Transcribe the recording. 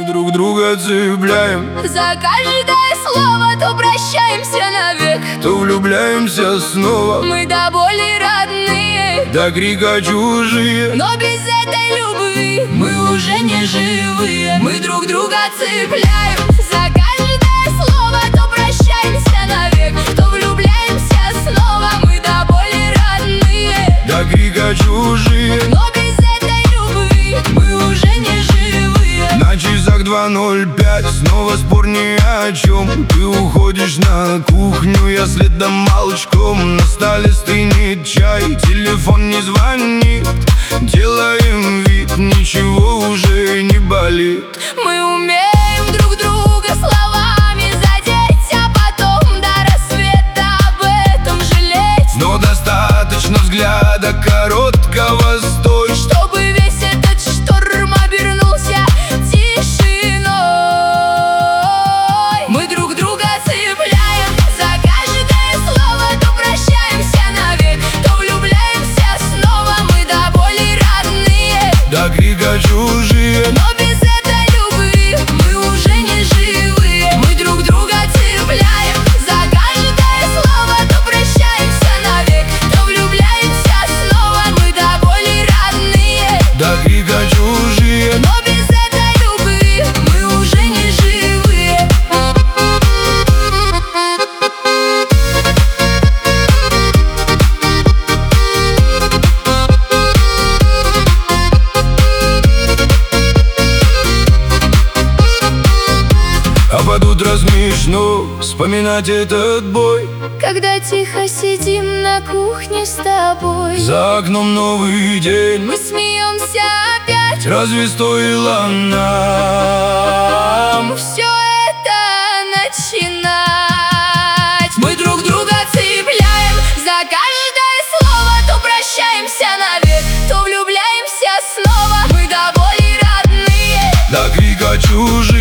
друг друга цепляем. За каждое слово то прощаемся навек, то влюбляемся снова. мы до боли родные, до крика чужие. но без этой любви мы уже не живые. Мы друг друга цепляем. За каждое слово то прощаемся навек, то влюбляемся снова. Мы до боли родные, до крика чужие. но без этой любви мы уже не живые. На часах 2:05, снова спор ни о чем. Ты уходишь на кухню, я следом молчком. На столе стынет чай, телефон не звонит. Делаем вид, ничего уже не болит. Мы умеем друг друга словами задеть, а потом до рассвета об этом жалеть. Но достаточно взгляда короткого стоит, чтобы весь этот шторм обернулся тишиной. Мы друг друга цепляем. За каждое слово то прощаемся навек, то влюбляемся снова. Мы до боли родные, до крика чужие. но без этой любви мы уже не живые. Мы друг друга цепляем. За каждое слово то прощаемся навек, то влюбляемся снова. Мы до боли родные, до крика чужие. но без этой любви мы уже не живые. А под утро смешно вспоминать этот бой, Когда тихо сидим на кухне с тобой, за окном новый день. мы смеемся опять. Разве стоило нам Все это начинать? Мы друг друга цепляем. За каждое слово то прощаемся навек, то влюбляемся снова. Мы до боли родные, до крика чужие.